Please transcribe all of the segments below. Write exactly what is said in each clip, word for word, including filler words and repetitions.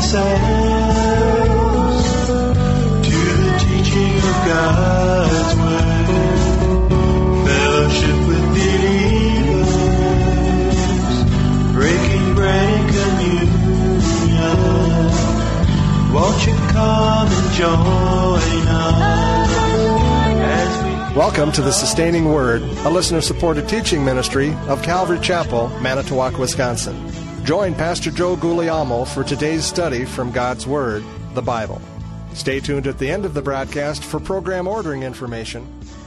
ourselves to the teaching of God's word. Fellowship with believers, breaking bread and communion. Won't you come and join us as we... Welcome to the Sustaining Word, a listener-supported teaching ministry of Calvary Chapel, Manitowoc, Wisconsin. Join Pastor Joe Guglielmo for today's study from God's Word, the Bible. Stay tuned at the end of the broadcast for program ordering information.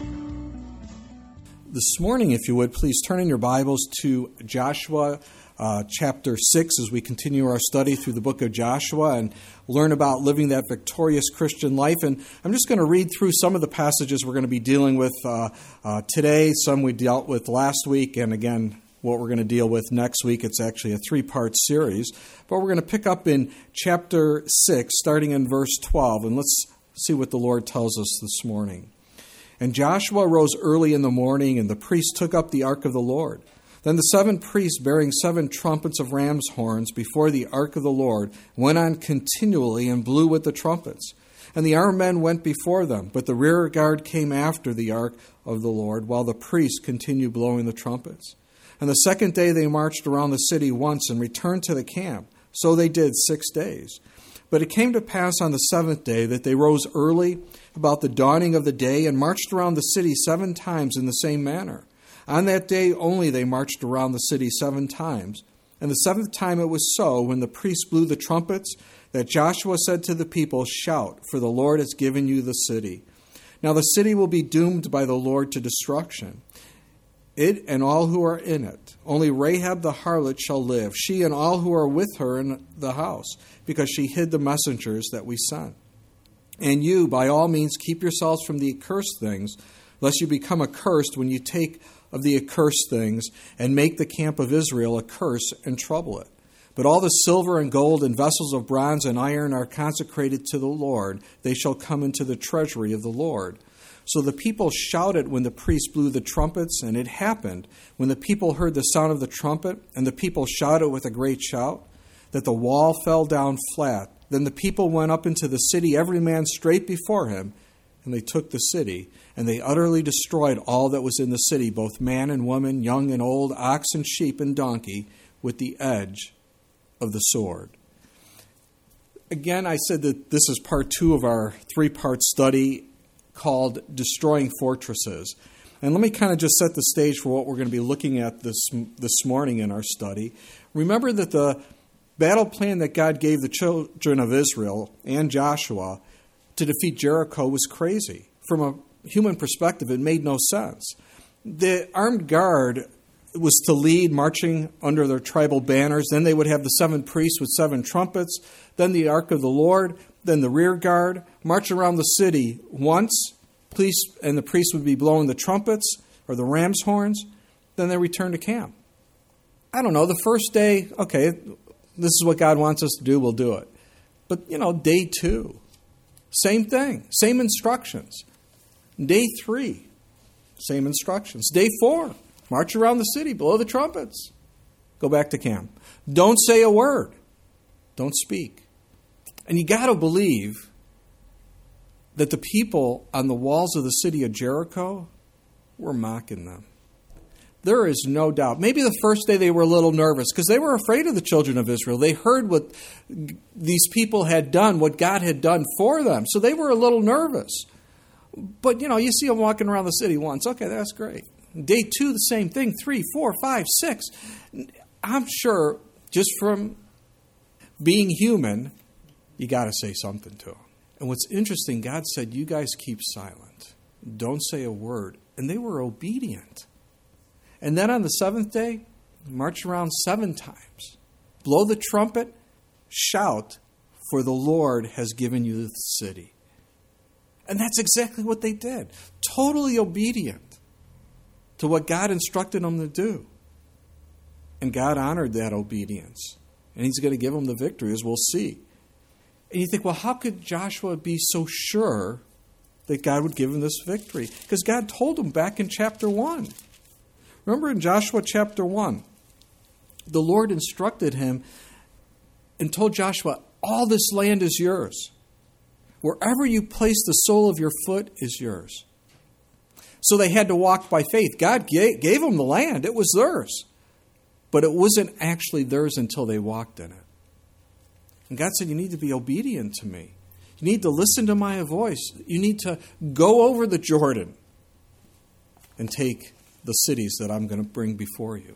This morning, if you would, please turn in your Bibles to Joshua uh, chapter six as we continue our study through the book of Joshua and learn about living that victorious Christian life. And I'm just going to read through some of the passages we're going to be dealing with uh, uh, today, some we dealt with last week, and again, what we're going to deal with next week. It's actually a three-part series. But we're going to pick up in chapter six, starting in verse twelve, and let's see what the Lord tells us this morning. And Joshua rose early in the morning, and the priests took up the ark of the Lord. Then the seven priests, bearing seven trumpets of ram's horns before the ark of the Lord, went on continually and blew with the trumpets. And the armed men went before them, but the rear guard came after the ark of the Lord, while the priests continued blowing the trumpets. And the second day they marched around the city once and returned to the camp. So they did six days. But it came to pass on the seventh day that they rose early about the dawning of the day and marched around the city seven times in the same manner. On that day only they marched around the city seven times. And the seventh time it was so, when the priests blew the trumpets, that Joshua said to the people, "Shout, for the Lord has given you the city. Now the city will be doomed by the Lord to destruction, it and all who are in it. Only Rahab the harlot shall live, she and all who are with her in the house, because she hid the messengers that we sent. And you, by all means, keep yourselves from the accursed things, lest you become accursed when you take of the accursed things, and make the camp of Israel a curse and trouble it. But all the silver and gold and vessels of bronze and iron are consecrated to the Lord. They shall come into the treasury of the Lord." So the people shouted when the priests blew the trumpets, and it happened, when the people heard the sound of the trumpet, and the people shouted with a great shout, that the wall fell down flat. Then the people went up into the city, every man straight before him, and they took the city, and they utterly destroyed all that was in the city, both man and woman, young and old, ox and sheep and donkey, with the edge of the sword. Again, I said that this is part two of our three-part study called Destroying Fortresses. And let me kind of just set the stage for what we're going to be looking at this this morning in our study. Remember that the battle plan that God gave the children of Israel and Joshua to defeat Jericho was crazy. From a human perspective, it made no sense. The armed guard was to lead, marching under their tribal banners. Then they would have the seven priests with seven trumpets, then the ark of the Lord, then the rear guard, march around the city once, police and the priests would be blowing the trumpets or the ram's horns, then they return to camp. I don't know, the first day, okay, this is what God wants us to do, we'll do it. But, you know, day two, same thing, same instructions. Day three, same instructions. Day four, march around the city, blow the trumpets, go back to camp. Don't say a word. Don't speak. And you got to believe that the people on the walls of the city of Jericho were mocking them. There is no doubt. Maybe the first day they were a little nervous because they were afraid of the children of Israel. They heard what these people had done, what God had done for them. So they were a little nervous. But, you know, you see them walking around the city once. Okay, that's great. Day two, the same thing. Three, four, five, six. I'm sure just from being human, you got to say something to them. And what's interesting, God said, you guys keep silent. Don't say a word. And they were obedient. And then on the seventh day, march around seven times. Blow the trumpet, shout, for the Lord has given you the city. And that's exactly what they did. Totally obedient to what God instructed them to do. And God honored that obedience. And He's going to give them the victory, as we'll see. And you think, well, how could Joshua be so sure that God would give him this victory? Because God told him back in chapter one. Remember in Joshua chapter one, the Lord instructed him and told Joshua, all this land is yours. Wherever you place the sole of your foot is yours. So they had to walk by faith. God gave, gave them the land. It was theirs. But it wasn't actually theirs until they walked in it. And God said, you need to be obedient to me. You need to listen to my voice. You need to go over the Jordan and take the cities that I'm going to bring before you.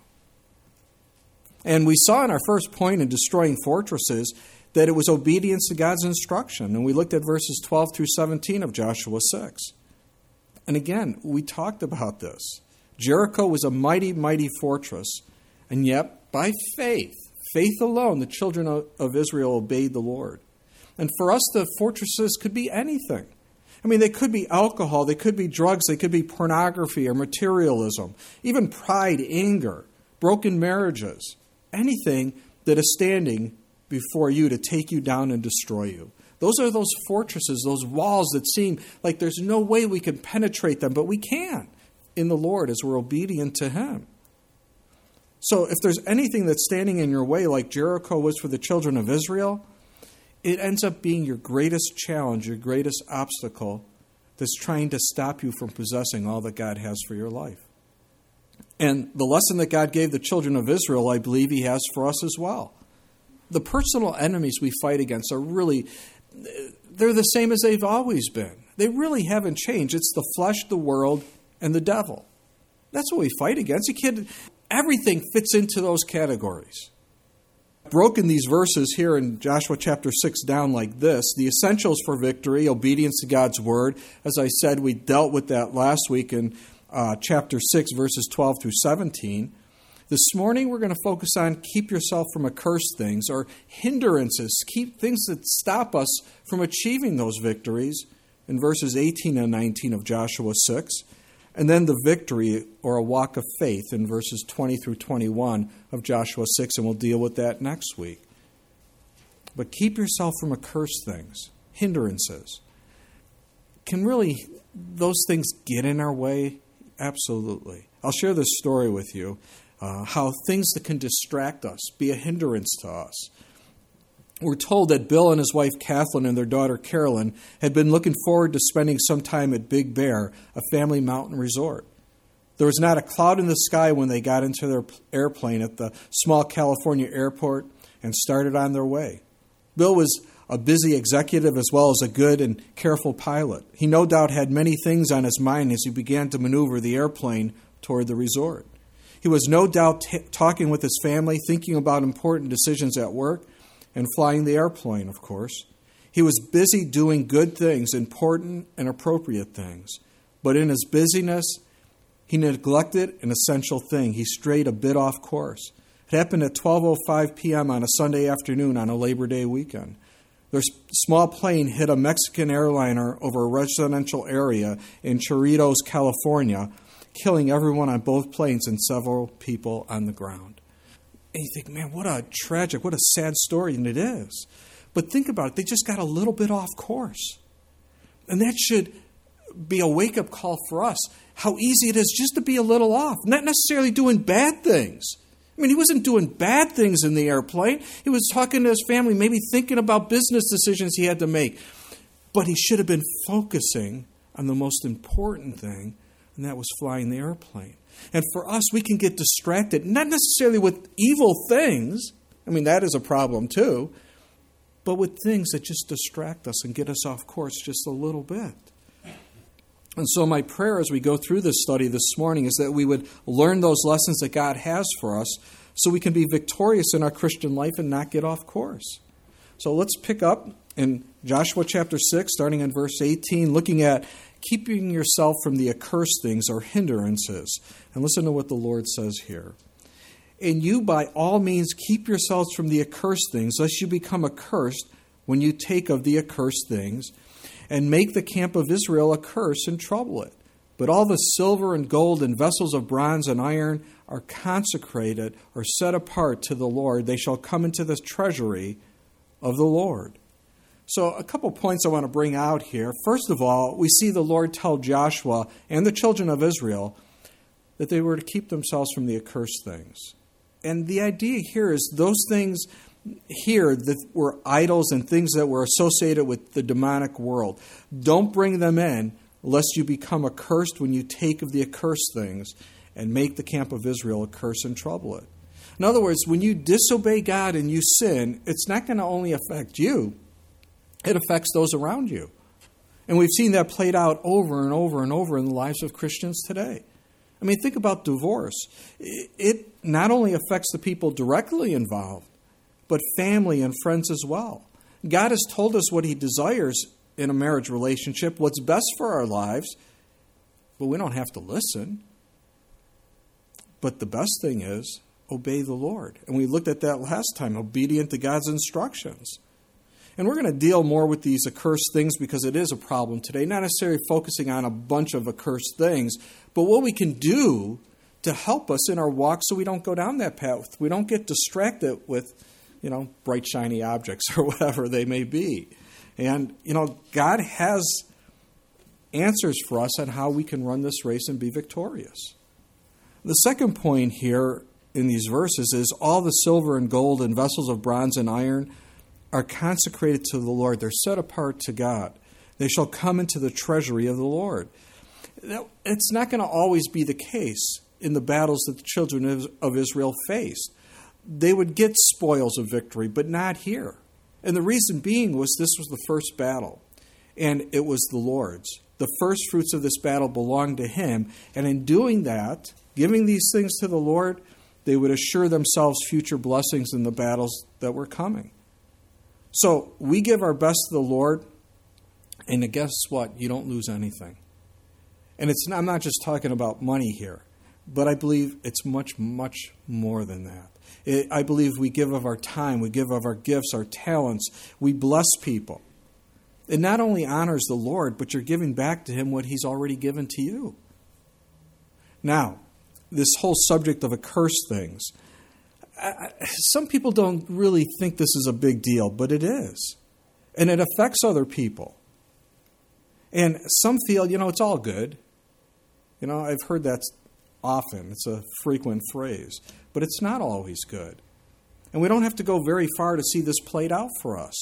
And we saw in our first point in destroying fortresses that it was obedience to God's instruction. And we looked at verses twelve through seventeen of Joshua six. And again, we talked about this. Jericho was a mighty, mighty fortress. And yet, by faith, faith alone, the children of Israel obeyed the Lord. And for us, the fortresses could be anything. I mean, they could be alcohol, they could be drugs, they could be pornography or materialism, even pride, anger, broken marriages, anything that is standing before you to take you down and destroy you. Those are those fortresses, those walls that seem like there's no way we can penetrate them, but we can in the Lord as we're obedient to Him. So if there's anything that's standing in your way, like Jericho was for the children of Israel, it ends up being your greatest challenge, your greatest obstacle that's trying to stop you from possessing all that God has for your life. And the lesson that God gave the children of Israel, I believe He has for us as well. The personal enemies we fight against are really, they're the same as they've always been. They really haven't changed. It's the flesh, the world, and the devil. That's what we fight against. You can't, everything fits into those categories. Broken these verses here in Joshua chapter six down like this. The essentials for victory, obedience to God's word. As I said, we dealt with that last week in uh, chapter six, verses twelve through seventeen. This morning we're going to focus on keep yourself from accursed things, or hindrances, keep things that stop us from achieving those victories in verses eighteen and nineteen of Joshua six. And then the victory, or a walk of faith, in verses twenty through twenty-one of Joshua six, and we'll deal with that next week. But keep yourself from accursed things, hindrances. Can really those things get in our way? Absolutely. I'll share this story with you, uh, how things that can distract us, be a hindrance to us. We're told that Bill and his wife Kathleen and their daughter Carolyn had been looking forward to spending some time at Big Bear, a family mountain resort. There was not a cloud in the sky when they got into their airplane at the small California airport and started on their way. Bill was a busy executive as well as a good and careful pilot. He no doubt had many things on his mind as he began to maneuver the airplane toward the resort. He was no doubt t- talking with his family, thinking about important decisions at work, and flying the airplane, of course. He was busy doing good things, important and appropriate things. But in his busyness, he neglected an essential thing. He strayed a bit off course. It happened at twelve oh five p.m. on a Sunday afternoon on a Labor Day weekend. Their small plane hit a Mexican airliner over a residential area in Cerritos, California, killing everyone on both planes and several people on the ground. And you think, man, what a tragic, what a sad story, and it is. But think about it. They just got a little bit off course. And that should be a wake-up call for us, how easy it is just to be a little off, not necessarily doing bad things. I mean, he wasn't doing bad things in the airplane. He was talking to his family, maybe thinking about business decisions he had to make. But he should have been focusing on the most important thing, and that was flying the airplane. And for us, we can get distracted, not necessarily with evil things. I mean, that is a problem too. But with things that just distract us and get us off course just a little bit. And so my prayer as we go through this study this morning is that we would learn those lessons that God has for us so we can be victorious in our Christian life and not get off course. So let's pick up in Joshua chapter six, starting in verse eighteen, looking at keeping yourself from the accursed things or hindrances. And listen to what the Lord says here. And you by all means keep yourselves from the accursed things, lest you become accursed when you take of the accursed things, and make the camp of Israel a curse and trouble it. But all the silver and gold and vessels of bronze and iron are consecrated or set apart to the Lord. They shall come into the treasury of the Lord. So a couple points I want to bring out here. First of all, we see the Lord tell Joshua and the children of Israel that they were to keep themselves from the accursed things. And the idea here is those things here that were idols and things that were associated with the demonic world. Don't bring them in, lest you become accursed when you take of the accursed things and make the camp of Israel a curse and trouble it. In other words, when you disobey God and you sin, it's not going to only affect you, it affects those around you. And we've seen that played out over and over and over in the lives of Christians today. I mean, think about divorce. It not only affects the people directly involved, but family and friends as well. God has told us what He desires in a marriage relationship, what's best for our lives, but we don't have to listen. But the best thing is, obey the Lord. And we looked at that last time, obedient to God's instructions. And we're going to deal more with these accursed things because it is a problem today, not necessarily focusing on a bunch of accursed things, but what we can do to help us in our walk so we don't go down that path. We don't get distracted with, you know, bright, shiny objects or whatever they may be. And, you know, God has answers for us on how we can run this race and be victorious. The second point here in these verses is all the silver and gold and vessels of bronze and iron are consecrated to the Lord. They're set apart to God. They shall come into the treasury of the Lord. Now, it's not going to always be the case in the battles that the children of Israel faced. They would get spoils of victory, but not here. And the reason being was this was the first battle, and it was the Lord's. The first fruits of this battle belonged to Him, and in doing that, giving these things to the Lord, they would assure themselves future blessings in the battles that were coming. So we give our best to the Lord, and guess what? You don't lose anything. And it's not, I'm not just talking about money here, but I believe it's much, much more than that. It, I believe we give of our time, we give of our gifts, our talents, we bless people. It not only honors the Lord, but you're giving back to Him what He's already given to you. Now, this whole subject of accursed things, I, some people don't really think this is a big deal, but it is. And it affects other people. And some feel, you know, it's all good. You know, I've heard that often. It's a frequent phrase. But it's not always good. And we don't have to go very far to see this played out for us.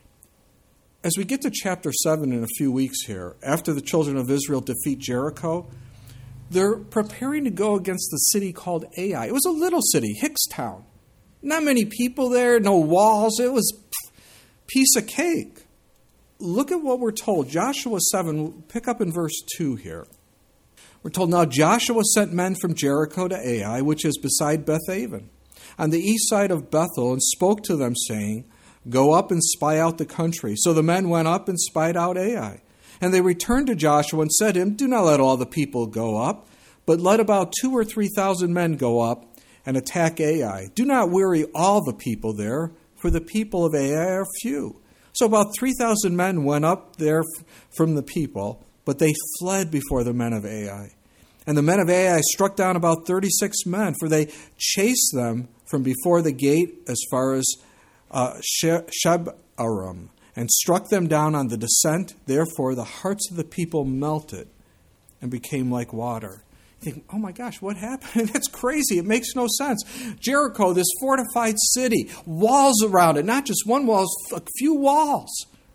As we get to chapter seven in a few weeks here, after the children of Israel defeat Jericho, they're preparing to go against the city called Ai. It was a little city, Hickstown. Not many people there, no walls. It was a piece of cake. Look at what we're told. Joshua seven, pick up in verse two here. We're told, now Joshua sent men from Jericho to Ai, which is beside Beth-aven, on the east side of Bethel, and spoke to them, saying, go up and spy out the country. So the men went up and spied out Ai. And they returned to Joshua and said to him, do not let all the people go up, but let about two or three thousand men go up and attack Ai. Do not weary all the people there, for the people of Ai are few. So about three thousand men went up there from the people, but they fled before the men of Ai. And the men of Ai struck down about thirty-six men, for they chased them from before the gate as far as uh, Shebarim, and struck them down on the descent. Therefore the hearts of the people melted and became like water. You think, oh my gosh, what happened? That's crazy. It makes no sense. Jericho, this fortified city, walls around it, not just one wall, a few walls.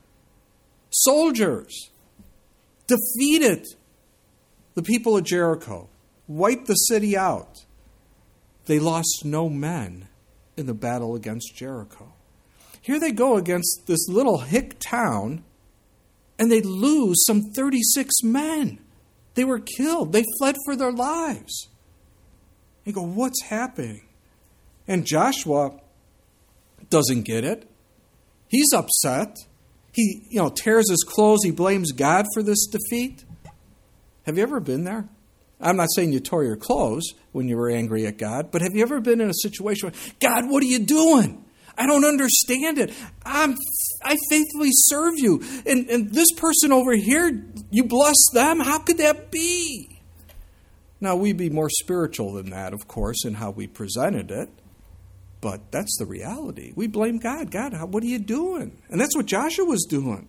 Soldiers defeated the people of Jericho, wiped the city out. They lost no men in the battle against Jericho. Here they go against this little hick town, and they lose some thirty-six men. They were killed. They fled for their lives. You go, what's happening? And Joshua doesn't get it. He's upset. He, you know, tears his clothes. He blames God for this defeat. Have you ever been there? I'm not saying you tore your clothes when you were angry at God, but have you ever been in a situation where, God, what are you doing? I don't understand it. I'm, I faithfully serve you. And, and this person over here, you bless them? How could that be? Now, we'd be more spiritual than that, of course, in how we presented it. But that's the reality. We blame God. God, how, what are you doing? And that's what Joshua was doing.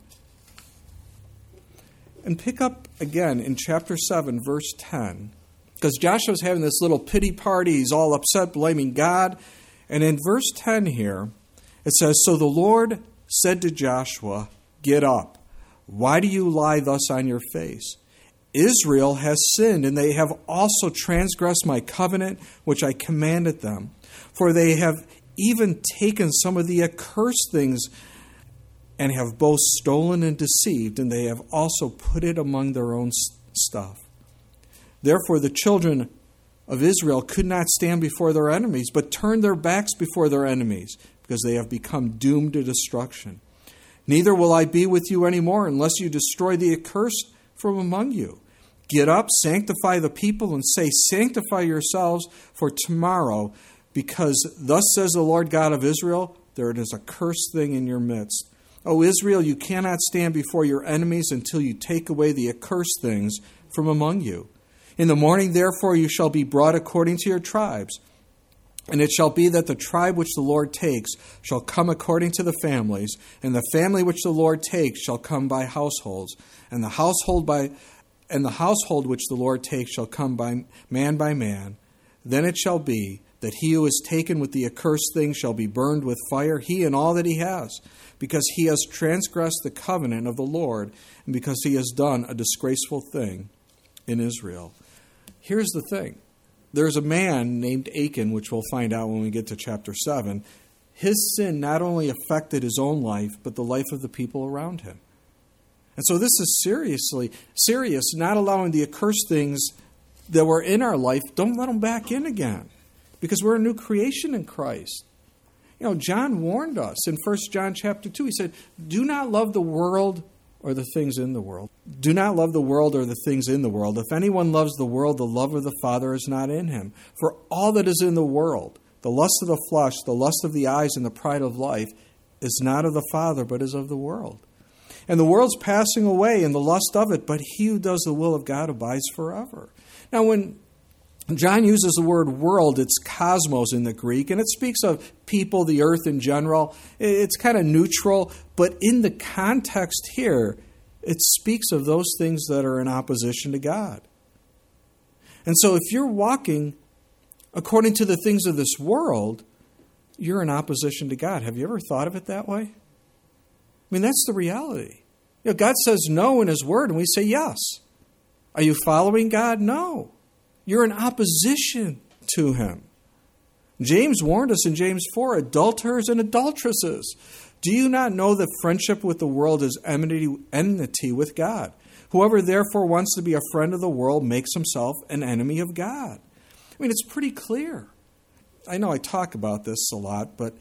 And pick up again in chapter seven, verse ten. Because Joshua's having this little pity party. He's all upset, blaming God. And in verse ten here, It says, "So the Lord said to Joshua, 'Get up. Why do you lie thus on your face? Israel has sinned, and they have also transgressed my covenant, which I commanded them. For they have even taken some of the accursed things, and have both stolen and deceived, and they have also put it among their own stuff. Therefore the children of Israel could not stand before their enemies, but turned their backs before their enemies, because they have become doomed to destruction. Neither will I be with you any more, unless you destroy the accursed from among you. Get up, sanctify the people, and say, Sanctify yourselves for tomorrow, because thus says the Lord God of Israel, there is a cursed thing in your midst. O Israel, you cannot stand before your enemies until you take away the accursed things from among you. In the morning, therefore, you shall be brought according to your tribes. And it shall be that the tribe which the Lord takes shall come according to the families, and the family which the Lord takes shall come by households, and the household by and the household which the Lord takes shall come by man by man. Then it shall be that he who is taken with the accursed thing shall be burned with fire, he and all that he has, because he has transgressed the covenant of the Lord, and because he has done a disgraceful thing in Israel. Here's the thing. There's a man named Achan, which we'll find out when we get to chapter seven. His sin not only affected his own life, but the life of the people around him. And so this is seriously serious, not allowing the accursed things that were in our life, don't let them back in again, because we're a new creation in Christ. You know, John warned us in First John chapter two. He said, do not love the world or the things in the world. Do not love the world or the things in the world. If anyone loves the world, the love of the Father is not in him. For all that is in the world, the lust of the flesh, the lust of the eyes, and the pride of life, is not of the Father, but is of the world. And the world's passing away, and the lust of it, but he who does the will of God abides forever. Now, when John uses the word world, it's cosmos in the Greek, and it speaks of people, the earth in general. It's kind of neutral, but in the context here, it speaks of those things that are in opposition to God. And so if you're walking according to the things of this world, you're in opposition to God. Have you ever thought of it that way? I mean, that's the reality. You know, God says no in his word, and we say yes. Are you following God? No. You're in opposition to him. James warned us in James four, adulterers and adulteresses. Do you not know that friendship with the world is enmity, enmity with God? Whoever therefore wants to be a friend of the world makes himself an enemy of God. I mean, it's pretty clear. I know I talk about this a lot, but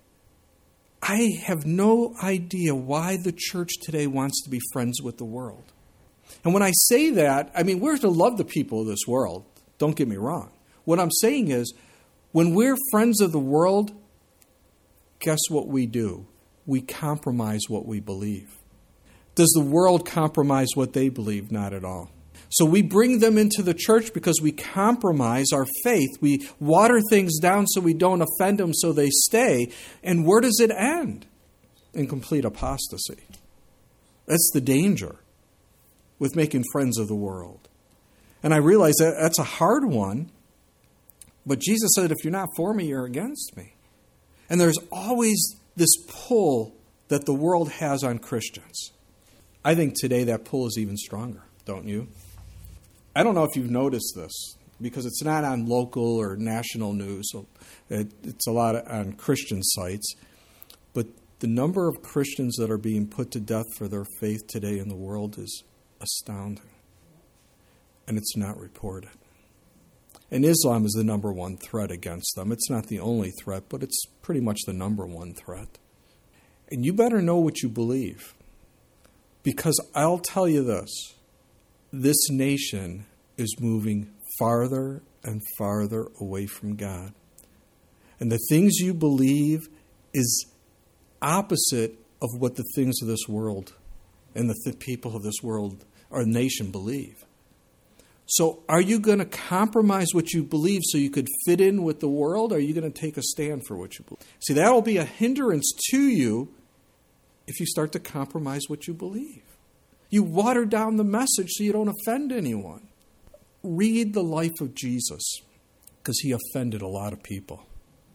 I have no idea why the church today wants to be friends with the world. And when I say that, I mean, we're to love the people of this world. Don't get me wrong. What I'm saying is, when we're friends of the world, guess what we do? We compromise what we believe. Does the world compromise what they believe? Not at all. So we bring them into the church because we compromise our faith. We water things down so we don't offend them so they stay. And where does it end? In complete apostasy. That's the danger with making friends of the world. And I realize that that's a hard one. But Jesus said, if you're not for me, you're against me. And there's always this pull that the world has on Christians. I think today that pull is even stronger, don't you? I don't know if you've noticed this, because it's not on local or national news. So it, it's a lot on Christian sites. But the number of Christians that are being put to death for their faith today in the world is astounding. And it's not reported. And Islam is the number one threat against them. It's not the only threat, but it's pretty much the number one threat. And you better know what you believe. Because I'll tell you this. This nation is moving farther and farther away from God. And the things you believe is opposite of what the things of this world and the th- people of this world or nation believe. So are you going to compromise what you believe so you could fit in with the world, or are you going to take a stand for what you believe? See, that will be a hindrance to you if you start to compromise what you believe. You water down the message so you don't offend anyone. Read the life of Jesus, because he offended a lot of people.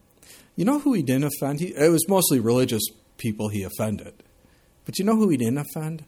You know who he didn't offend? He, it was mostly religious people he offended. But you know who he didn't offend?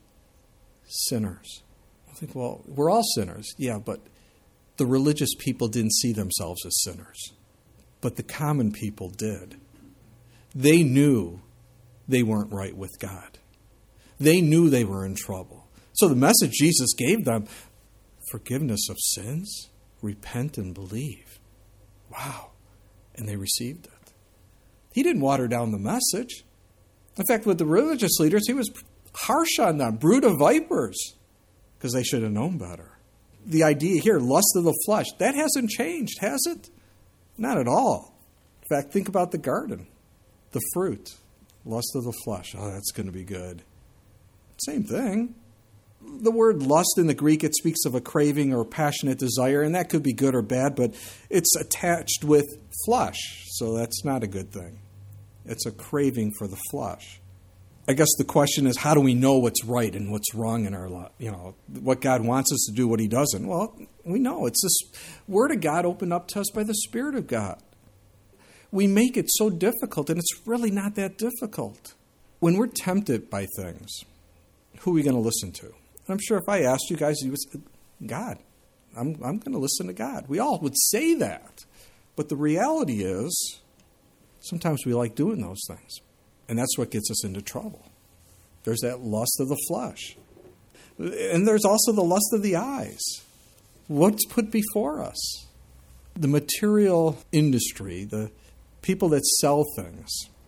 Sinners. I think, well, we're all sinners. Yeah, but the religious people didn't see themselves as sinners. But the common people did. They knew they weren't right with God. They knew they were in trouble. So the message Jesus gave them, forgiveness of sins, repent and believe. Wow. And they received it. He didn't water down the message. In fact, with the religious leaders, he was harsh on them, brood of vipers, because they should have known better. The idea here, lust of the flesh, that hasn't changed, has it? Not at all. In fact, think about the garden, the fruit, lust of the flesh. Oh, that's going to be good. Same thing. The word lust in the Greek, it speaks of a craving or passionate desire, and that could be good or bad, but it's attached with flesh, so that's not a good thing. It's a craving for the flesh. I guess the question is, how do we know what's right and what's wrong in our life? You know, what God wants us to do, what he doesn't. Well, we know. It's this Word of God opened up to us by the Spirit of God. We make it so difficult, and it's really not that difficult. When we're tempted by things, who are we going to listen to? I'm sure if I asked you guys, you would say, God. I'm, I'm going to listen to God. We all would say that. But the reality is, sometimes we like doing those things. And that's what gets us into trouble. There's that lust of the flesh. And there's also the lust of the eyes. What's put before us? The material industry, the people that sell things,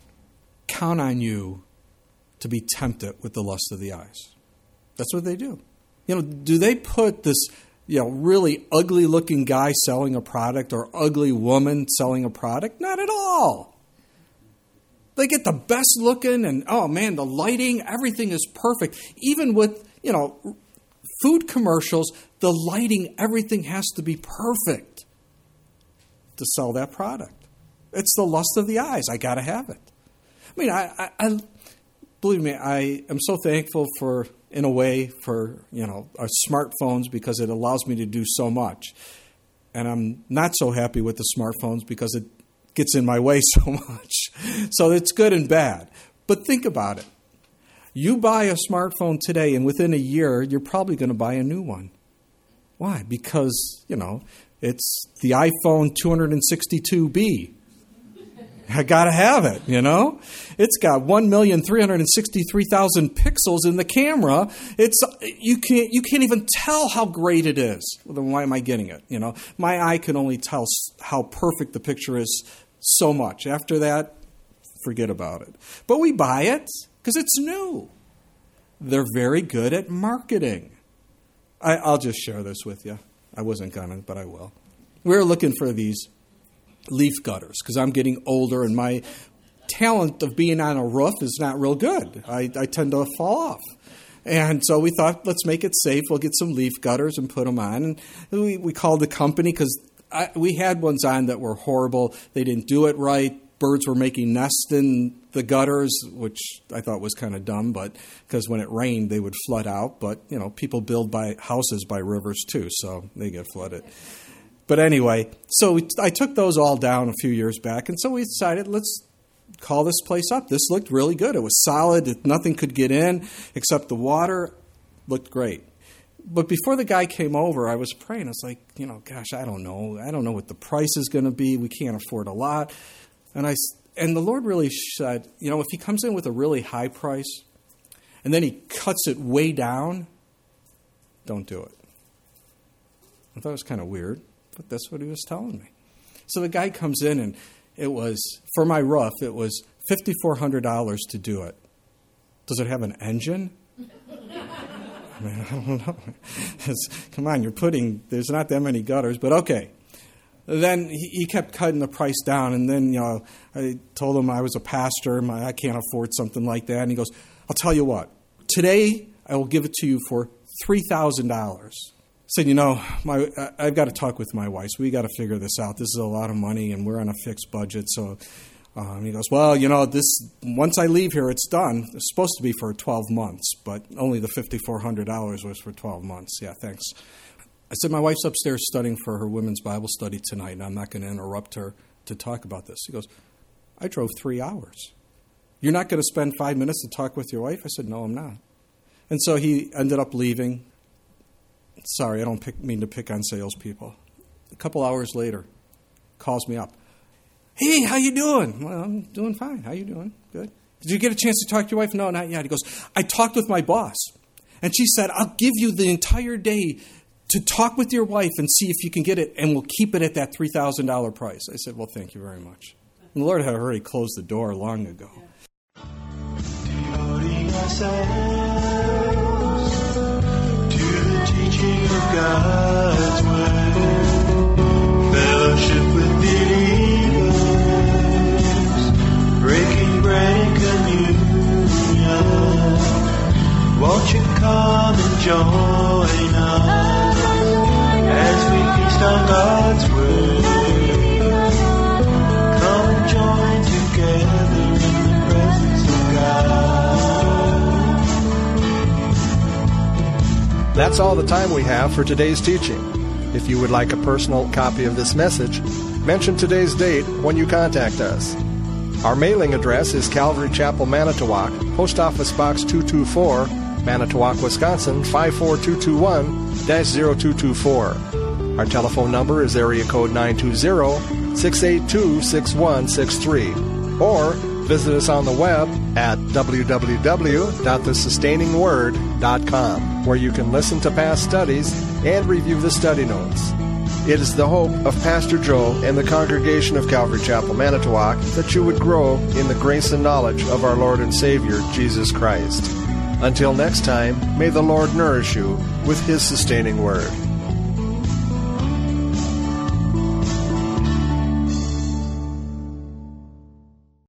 count on you to be tempted with the lust of the eyes. That's what they do. You know, do they put this, you know, really ugly-looking guy selling a product or ugly woman selling a product? Not at all. They get the best looking and, oh man, the lighting, everything is perfect. Even with, you know, food commercials, the lighting, everything has to be perfect to sell that product. It's the lust of the eyes. I got to have it. I mean, I, I, I believe me, I am so thankful for, in a way, for, you know, our smartphones because it allows me to do so much. And I'm not so happy with the smartphones because it gets in my way so much. So it's good and bad. But think about it. You buy a smartphone today, and within a year, you're probably going to buy a new one. Why? Because, you know, it's the iPhone two sixty-two B. I got to have it, you know? It's got one million three hundred sixty-three thousand pixels in the camera. It's you can't you can't even tell how great it is. Well, then why am I getting it, you know? My eye can only tell how perfect the picture is so much. After that, forget about it. But we buy it because it's new. They're very good at marketing. I, I'll just share this with you. I wasn't going to, but I will. We were looking for these leaf gutters because I'm getting older and my talent of being on a roof is not real good. I, I tend to fall off. And so we thought, let's make it safe. We'll get some leaf gutters and put them on. And we, we called the company because we had ones on that were horrible. They didn't do it right. Birds were making nests in the gutters, which I thought was kind of dumb, but because when it rained, they would flood out. But, you know, people build by houses by rivers too, so they get flooded. But anyway, so we, I took those all down a few years back, and so we decided, let's call this place up. This looked really good. It was solid. Nothing could get in except the water. Looked great. But before the guy came over, I was praying. I was like, you know, gosh, I don't know. I don't know what the price is going to be. We can't afford a lot. And I, and the Lord really said, you know, if he comes in with a really high price and then he cuts it way down, don't do it. I thought it was kind of weird, but that's what he was telling me. So the guy comes in, and it was, for my roof, it was five thousand four hundred dollars to do it. Does it have an engine? I mean, I don't know. It's, come on, you're putting, there's not that many gutters, but okay. Then he, he kept cutting the price down, and then, you know, I told him I was a pastor, my, I can't afford something like that. And he goes, I'll tell you what, today I will give it to you for three thousand dollars. I said, you know, my, I've got to talk with my wife. So we got to figure this out. This is a lot of money, and we're on a fixed budget. So um, he goes, well, you know, this once I leave here, it's done. It's supposed to be for twelve months, but only the five thousand four hundred dollars was for twelve months. Yeah, thanks. I said, my wife's upstairs studying for her women's Bible study tonight, and I'm not going to interrupt her to talk about this. He goes, I drove three hours. You're not going to spend five minutes to talk with your wife? I said, no, I'm not. And so he ended up leaving. Sorry, I don't pick, mean to pick on salespeople. A couple hours later, calls me up. Hey, how you doing? Well, I'm doing fine. How you doing? Good. Did you get a chance to talk to your wife? No, not yet. He goes, I talked with my boss, and she said, I'll give you the entire day to talk with your wife and see if you can get it, and we'll keep it at that three thousand dollars price. I said, well, thank you very much. And the Lord had already closed the door long ago. Devoting ourselves to the teaching of God's word, fellowship with believers, breaking bread and communion. Won't you come and join us as we feast on God's word? Come and join together in the presence of God. That's all the time we have for today's teaching. If you would like a personal copy of this message, mention today's date when you contact us. Our mailing address is Calvary Chapel, Manitowoc, Post Office Box two two four, Manitowoc, Wisconsin five four two two one dash zero two two four. Our telephone number is area code nine two zero, six eight two, six one six three. Or visit us on the web at w w w dot the sustaining word dot com, where you can listen to past studies and review the study notes. It is the hope of Pastor Joe and the congregation of Calvary Chapel, Manitowoc, that you would grow in the grace and knowledge of our Lord and Savior, Jesus Christ. Until next time, may the Lord nourish you with His sustaining word.